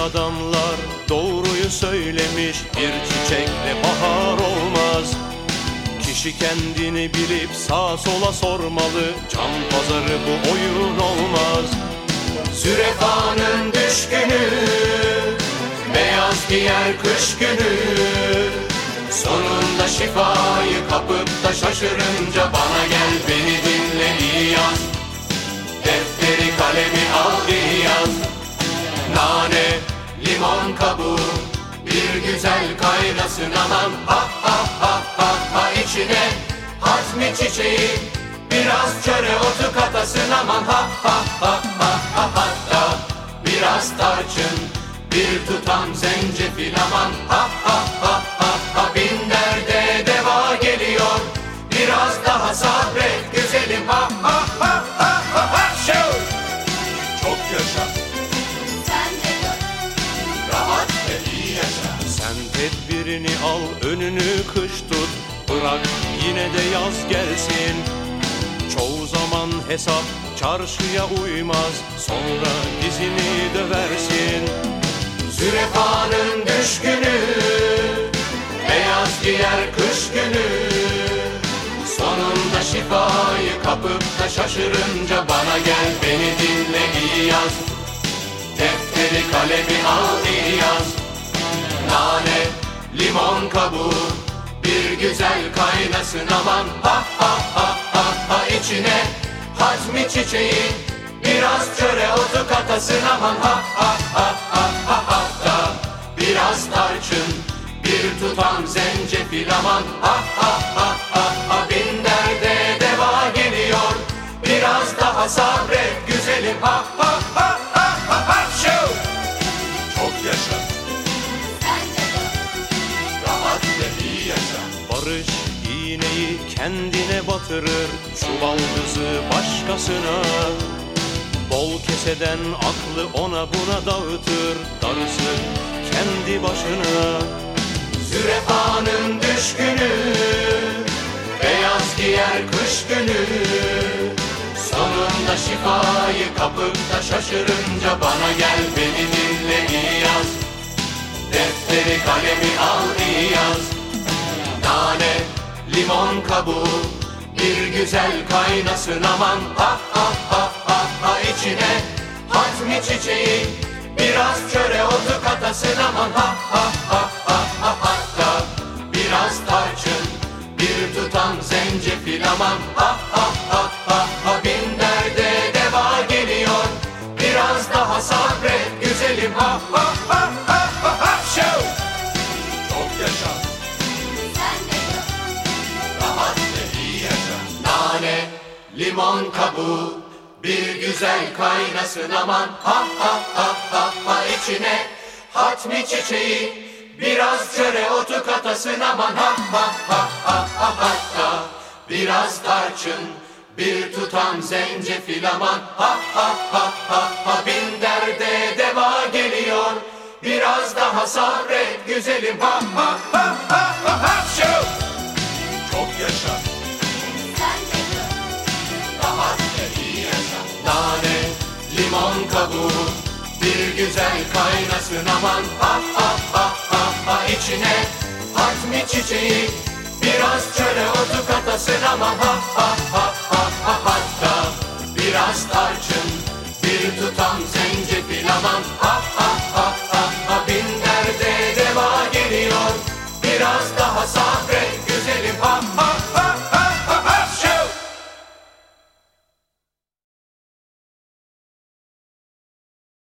adamlar doğruyu söylemiş, bir çiçekle bahar olmaz. Kişi kendini bilip sağa sola sormalı, can pazarı bu oyun olmaz. Zürefanın düşkünü, beyaz giyer kış günü. Sonunda şifayı kapıp da şaşırınca bana gel beni dinle iyi yaz. Defteri kalemi al iyi yaz. Nane, limon kabuğu, bir güzel kaynasın aman. Ha ha ha ha ha, içine hazmi çiçeği, biraz çöre otu katasın aman. Ha ha ha ha ha, hatta biraz tarçın, bir tutam zencefil aman. Ha ha ha ha ha, bin derde deva geliyor, biraz daha sabret güzelim. Ha ha ha ha ha ha, şov! Çok yaşa, rahat ve iyi yaşa. Sen tedbirini al, önünü kış tut, bırak yine de yaz gelsin. Çoğu zaman hesap çarşıya uymaz, sonra dizini döversin. Zürefanın düşkünü, beyaz giyer kış günü. Sonunda şifayı kapıp da şaşırınca bana gel beni dinle iyi yaz. Defteri kalemi al iyi yaz. Nane, limon kabuğu, bir güzel kaynasın aman. Ha ha ha ha ha, içine hazmi çiçeği, biraz çöre otu katasın aman. Ha ha ha ha ha, hatta biraz tarçın, bir tutam zencefil aman. Ha ha ha ha ha, bin derde deva geliyor, biraz daha sabret güzelim. Ha ha ha ha ha ha, şov! Çok yaşa, rahat ve iyi yaşa. Barış iğneyi kendine batırır, çuval kızı başkasına. Bol keseden aklı ona buna dağıtır, darısı kendi başına. Zürefanın düşkünü, beyaz giyer kış günü. Sonunda şifayı kapıp da şaşırınca bana gel beni dinle iyi yaz. Defteri kalemi al iyi yaz. Nane, limon kabuğu, bir güzel kaynasın aman. Ha ha ha ha ha, içine hazmi çiçeği, biraz çöre otu katasın aman. Ha ha ha ha ha, hatta biraz tarçın, bir tutam zencefil aman. Ha ha ha ha ha, bin derde deva geliyor, biraz daha sabret güzelim. Ha ha ha ha ha ha, şov! Çok yaşa, rahat ve iyi yaşa. Nane, limon kabuğu, bir güzel kaynasın aman. Ha ha ha ha ha, içine hatmi çiçeği, biraz çöre otu katasın aman. Ha ha ha ha ha, hatta biraz tarçın, bir tutam zencefil aman. Ha ha ha ha ha, bin derde deva geliyor, biraz daha sabret güzelim. Ha ha ha ha ha ha, şov! Çok yaşa, rahat ve iyi yaşa. Nane, limon kabuğu, bir güzel kaynasın aman. Ha ha ha ha ha, içine hatmi çiçeği, biraz çöre otu katasın aman. Ha ha ha ha ha, hatta biraz tarçın, bir tutam zencefil aman. Ha ha ha ha ha, bin derde deva geliyor, biraz daha sabret